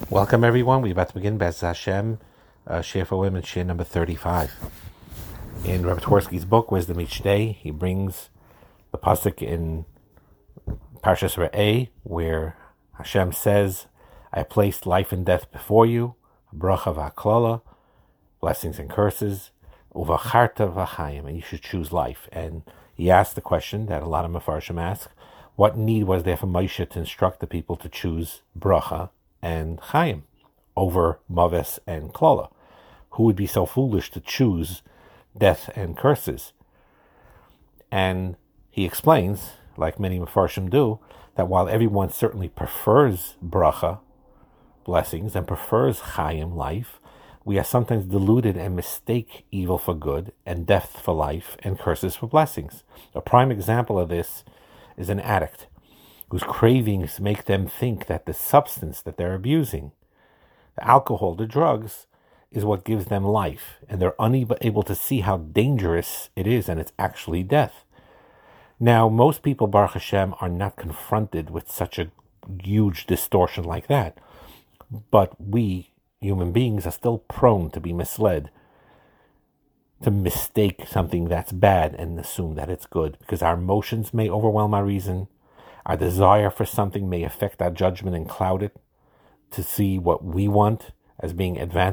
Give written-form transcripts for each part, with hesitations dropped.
Welcome, everyone. We're about to begin Bez Hashem, Share for Women, Share number 35. In Rabbi Twersky's book, Wisdom Each Day, he brings the pasuk in Parshas Re'eh, where Hashem says, I placed life and death before you, bracha v'haklala, blessings and curses, uvacharta v'chaim, and you should choose life. And he asked the question that a lot of Mefarshim ask, what need was there for Moshe to instruct the people to choose bracha and Chaim over Maves and Klala? Who would be so foolish to choose death and curses? And he explains, like many Mefarshim do, that while everyone certainly prefers bracha, blessings, and prefers Chaim, life, we are sometimes deluded and mistake evil for good and death for life and curses for blessings. A prime example of this is an addict whose cravings make them think that the substance that they're abusing, the alcohol, the drugs, is what gives them life, and they're unable to see how dangerous it is, and it's actually death. Now, most people, Baruch Hashem, are not confronted with such a huge distortion like that, but we, human beings, are still prone to be misled, to mistake something that's bad and assume that it's good, because our emotions may overwhelm our reason. Our desire for something may affect our judgment and cloud it to see what we want as being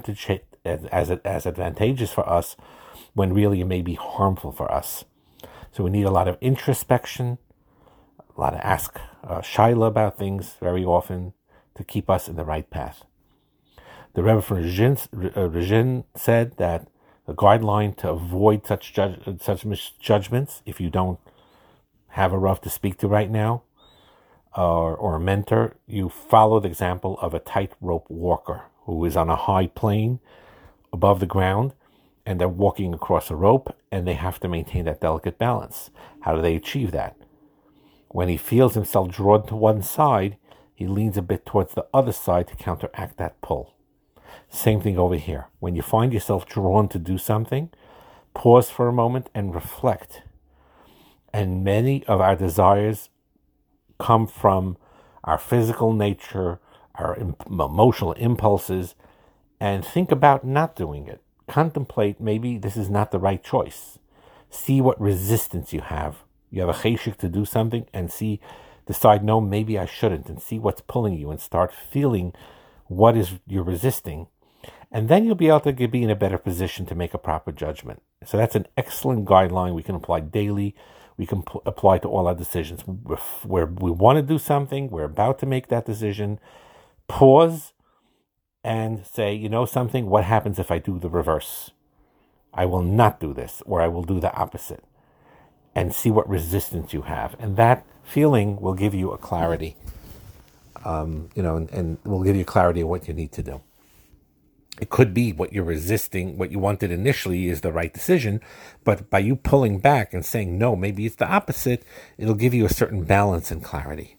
as advantageous for us, when really it may be harmful for us. So we need a lot of introspection, a lot of ask Shaila about things very often to keep us in the right path. The Rebbe from Rizhin said that the guideline to avoid such misjudgments, if you don't have a Rav to speak to right now, or a mentor, you follow the example of a tightrope walker who is on a high plane above the ground, and they're walking across a rope, and they have to maintain that delicate balance. How do they achieve that? When he feels himself drawn to one side, he leans a bit towards the other side to counteract that pull. Same thing over here. When you find yourself drawn to do something, pause for a moment and reflect. And many of our desires come from our physical nature, our emotional impulses, and think about not doing it. Contemplate, maybe this is not the right choice. See what resistance you have. You have a cheshik to do something, and decide, no, maybe I shouldn't, and see what's pulling you, and start feeling what is you're resisting. And then you'll be able to be in a better position to make a proper judgment. So that's an excellent guideline we can apply daily. We can apply to all our decisions. Where we want to do something, we're about to make that decision, pause and say, you know something, what happens if I do the reverse? I will not do this, or I will do the opposite. And see what resistance you have. And that feeling will give you a clarity, and will give you clarity of what you need to do. It could be what you're resisting, what you wanted initially is the right decision, but by you pulling back and saying, no, maybe it's the opposite, it'll give you a certain balance and clarity.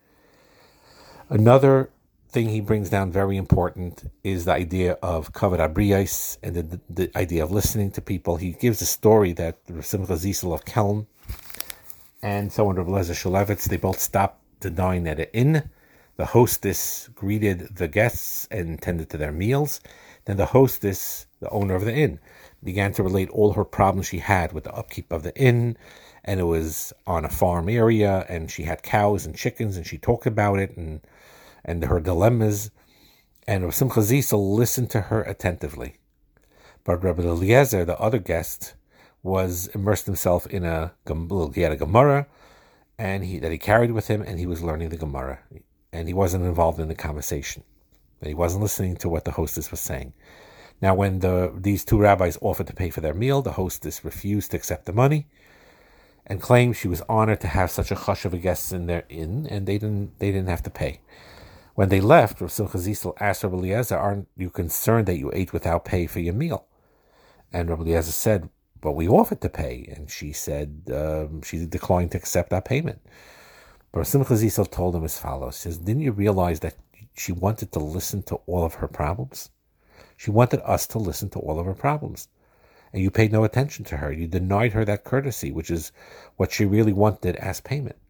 Another thing he brings down, very important, is the idea of kavod habriyos and the idea of listening to people. He gives a story that Simcha Zisel of Kelm and someone Rabbi Lezer Shulevitz, they both stopped to dine at an inn. The hostess greeted the guests and tended to their meals. Then the hostess, the owner of the inn, began to relate all her problems she had with the upkeep of the inn, and it was on a farm area, and she had cows and chickens, and she talked about it and her dilemmas, and Simcha Zisel listened to her attentively. But Rabbi Eliezer, the other guest, was immersed himself in he had a Gemara, and that he carried with him, and he was learning the Gemara. And he wasn't involved in the conversation. He wasn't listening to what the hostess was saying. Now, when these two rabbis offered to pay for their meal, the hostess refused to accept the money and claimed she was honored to have such a chush of a guest in their inn, and they didn't have to pay. When they left, Rav Simcha Zisel asked Rabbi Eliezer, aren't you concerned that you ate without pay for your meal? And Rabbi Eliezer said, but we offered to pay. And she said she declined to accept our payment. But Simcha Zisel told him as follows. He says, didn't you realize that she wanted to listen to all of her problems? She wanted us to listen to all of her problems. And you paid no attention to her. You denied her that courtesy, which is what she really wanted as payment.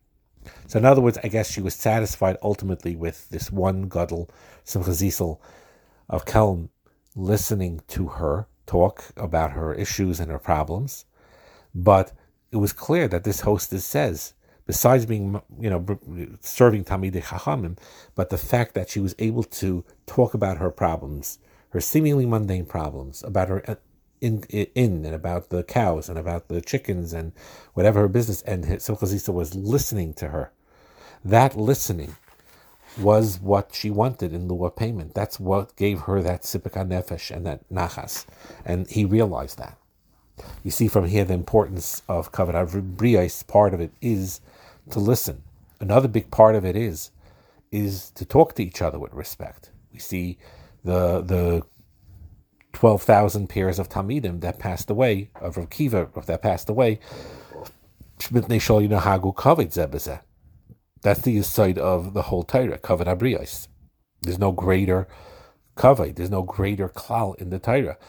So in other words, I guess she was satisfied ultimately with this one Gadol, Simcha Zisel of Kelm, listening to her talk about her issues and her problems. But it was clear that this hostess says, besides being, serving Talmidei Chachamim, but the fact that she was able to talk about her problems, her seemingly mundane problems, about her in and about the cows and about the chickens and whatever her business, and Simcha Zisa was listening to her. That listening was what she wanted in lieu of payment. That's what gave her that sipik nefesh and that nachas, and he realized that. You see from here the importance of kavod habriyos. Part of it is to listen. Another big part of it is to talk to each other with respect. We see the 12,000 pairs of Talmidim that passed away, of Rav Kiva that passed away. That's the side of the whole Torah, kavod habriyos. There's no greater kavod, there's no greater klal in the Torah.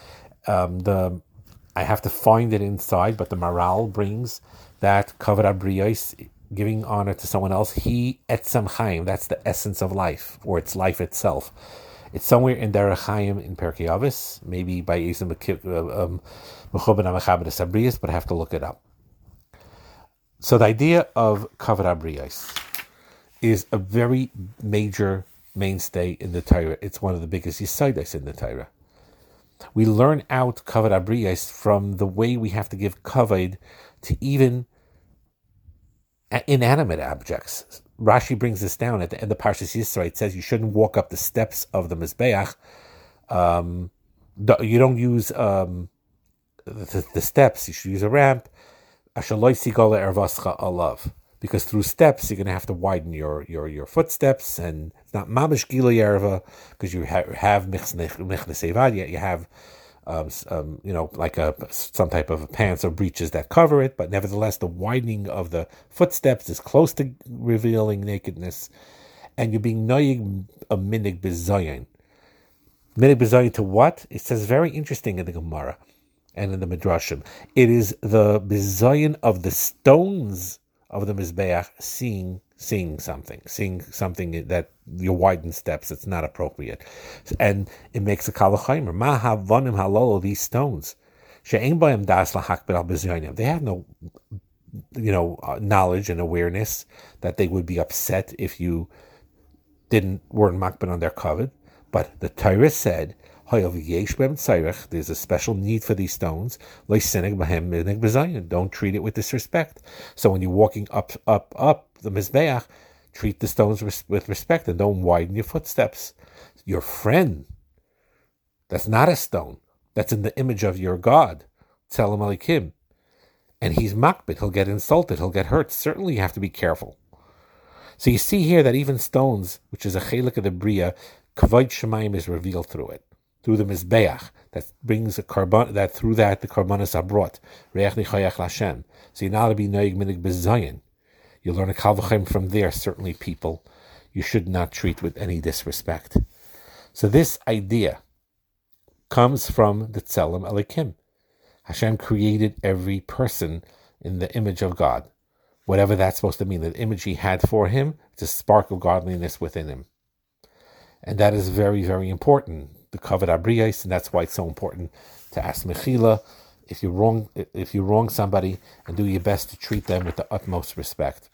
I have to find it inside, but the Maral brings that kavod habriyos, giving honor to someone else, he etzem chaim, that's the essence of life, or it's life itself. It's somewhere in Derech Chaim in Pirkei Avos, maybe by Yisem Mechuben HaMechaber Habriyos, but I have to look it up. So the idea of kavod habriyos is a very major mainstay in the Torah. It's one of the biggest yesodos in the Torah. We learn out kavod habriyos from the way we have to give kavod to even inanimate objects. Rashi brings this down at the end of Parshas Yisro. It says you shouldn't walk up the steps of the Mizbeach. You don't use the steps. You should use a ramp. Because through steps you're going to have to widen your footsteps, and it's not mamish gila yerva because you have michnes evad, yet you have like some type of pants or breeches that cover it, but nevertheless the widening of the footsteps is close to revealing nakedness, and you're being noyig a minig bezayin. Minig bezayin to what? It says very interesting in the Gemara and in the Midrashim. It is the bezayin of the stones of the Mizbeach seeing something that your widened steps, it's not appropriate. And it makes a kal v'chomer. Ma havonim halolo, these stones. She'ein b'hem das lahakbid al b'zyonim. They have no, knowledge and awareness that they would be upset if you weren't makbid on their kavod. But the Torah said, there's a special need for these stones. Don't treat it with disrespect. So when you're walking up the Mizbeach, treat the stones with respect and don't widen your footsteps. Your friend, that's not a stone. That's in the image of your God, Tzelem Elikim. And he's makbid, he'll get insulted, he'll get hurt. Certainly you have to be careful. So you see here that even stones, which is a chelik of the Bria, Kavod Shemayim is revealed through it. Through the Mizbeach, that brings a carbon, that through that the karbanos are brought. Reach nichayach Lashem. So you're not to be noig minig bezayin. You learn a kal v'chomer from there. Certainly, people you should not treat with any disrespect. So this idea comes from the Tzelem Elikim. Hashem created every person in the image of God, whatever that's supposed to mean. The image He had for him, it's a spark of godliness within him, and that is very, very important. The kavod habriyos, and that's why it's so important to ask mechila if you wrong somebody, and do your best to treat them with the utmost respect.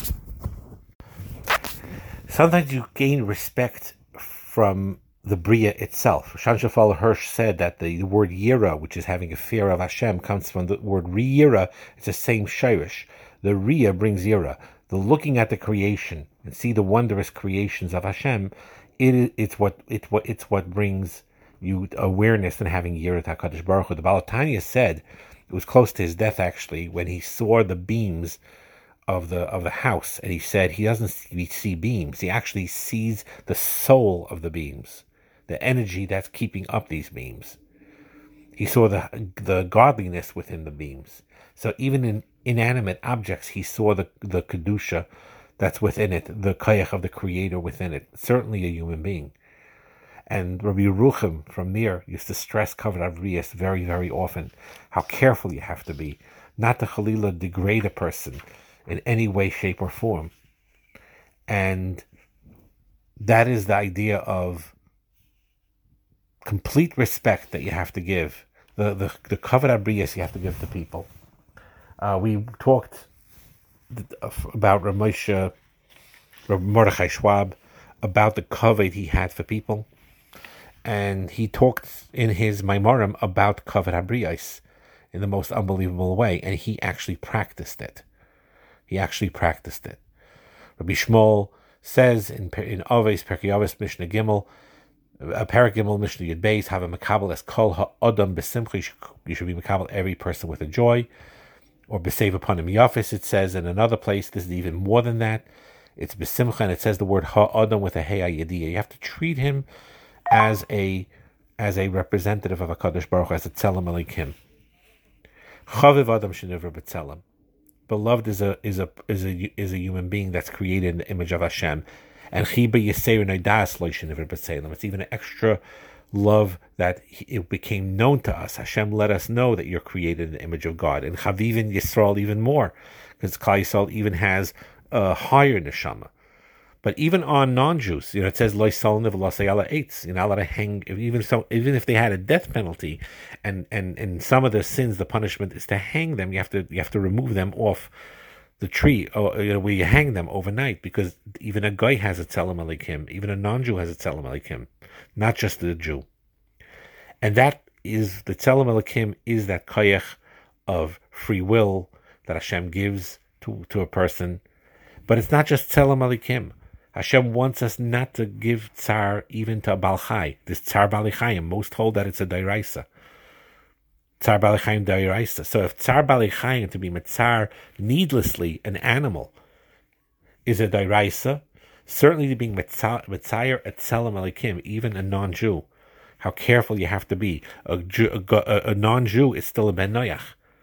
Sometimes you gain respect from the bria itself. Shan Shafal Hirsch said that the word yira, which is having a fear of Hashem, comes from the word riyira. It's the same shirish. The riya brings yira. The looking at the creation and see the wondrous creations of Hashem. It's what brings you awareness and having yirat HaKadosh Baruch Hu. The Baal Tanya said it was close to his death actually when he saw the beams of the house, and he said he doesn't see beams. He actually sees the soul of the beams, the energy that's keeping up these beams. He saw the godliness within the beams. So even in inanimate objects, he saw the kedusha that's within it, the koyach of the Creator within it. Certainly a human being. And Rabbi Yerucham from Mir used to stress kavod habriyos very, very often, how careful you have to be, not to chalila degrade a person in any way, shape, or form. And that is the idea of complete respect that you have to give. The kavod habriyos you have to give to people. We talked about Rav Mordechai Schwab, about the kavod he had for people. And he talked in his Maimorim about kavod habriyos in the most unbelievable way. And he actually practiced it. Rabbi Shmuel says in Oves, Perkei Oves, Mishnah Gimel, Parak Gimel, Mishnah Yud Beis, have a makabel as kol ha'odam b'simcha. You should be makabel every person with a joy. Or b'seiv upon him yafis, it says in another place. This is even more than that. It's b'simcha, and it says the word ha'odam with a hey ayidiyah. You have to treat him as a representative of HaKadosh Baruch Hu, as a tzelem alikim. Chaviv adam shenivra b'tzelem. Beloved is a human being that's created in the image of Hashem. And chiba yiseir noidas lo shenivra b'tzelem. It's even an extra love that it became known to us. Hashem let us know that you're created in the image of God. And Chavivin Yisrael even more, because Klal Yisrael even has a higher neshama. But even on non-Jews, it says lo yisal niv lo sayala eitz. You're not allowed to hang, even if they had a death penalty, and in some of the sins, the punishment is to hang them. You have to remove them off the tree, or where you hang them overnight, because even a guy has a tzelem alikim, even a non-Jew has a tzelem alikim, not just the Jew. And that is the tzelem alikim, is that koyach of free will that Hashem gives to a person. But it's not just tzelem alikim. Hashem wants us not to give tsar even to a balchai. This tsar balichayim, most hold that it's a dairaisa. Tsar balichayim dairaisa. So if tsar balichayim, to be mitzar needlessly an animal, is a dairaisa, certainly to being mitzayer at tzelem alikim, even a non-Jew, how careful you have to be. A non-Jew is still a ben noyach.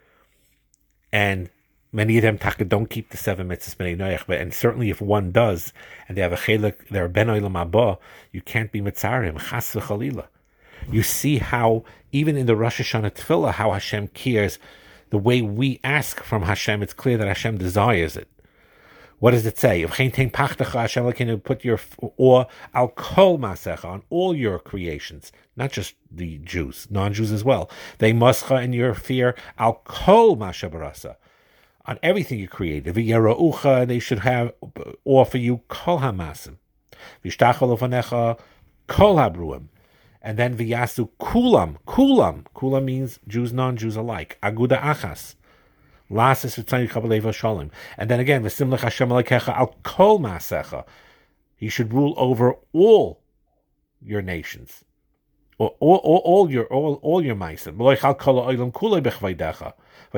And many of them don't keep the 7 mitzvahs b'nei noach, and certainly if one does, and they have a chelik, they're ben olam haba, you can't be mitzarim, chas v'chalila. You see how, even in the Rosh Hashanah Tefillah, how Hashem cares. The way we ask from Hashem, it's clear that Hashem desires it. What does it say? Hashem can put your or al kol masecha, on all your creations, not just the Jews, non-Jews as well. They mascha in your fear al kol mashabarasa, on everything you created. V'yaraucha, they should have offer you kol hamasim. V'shtachol ofanecha kol habruim. And then v'yasu kulam. Kulam means Jews, non-Jews alike. Aguda achas. Lasis v'tzani kabalev shalim. And then again, v'simlech Hashem alekecha al kol masecha. He should rule over all your nations. All your ma'asim. V'loichal kol ha'olam kulei b'chvaydecha.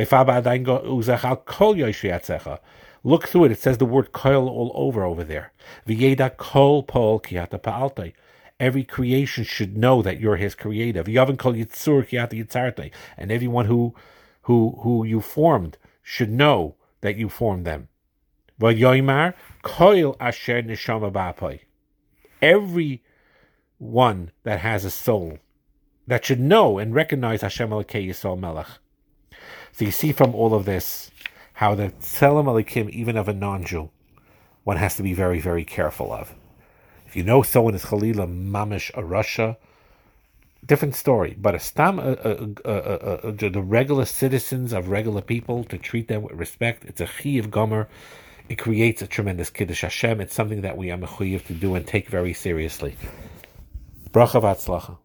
Look through it. It says the word koil all over there. V'yeda kol pol kiyata pa'altai. Every creation should know that you're his creator. V'yavan kol yitzur kiyata yitzartai. And everyone who you formed should know that you formed them. V'yoymar koil asher neshama ba'apai. Every one that has a soul that should know and recognize Hashem Elokei Yisrael Melech. So you see from all of this how the tzelem alikim, even of a non-Jew, one has to be very, very careful of. If you know someone is Chalila Mamish a Russia, different story. But the regular citizens of regular people, to treat them with respect, it's a chiyuv gomer. It creates a tremendous kiddush Hashem. It's something that we are mechuyev to do and take very seriously. Bracha v'atzlacha.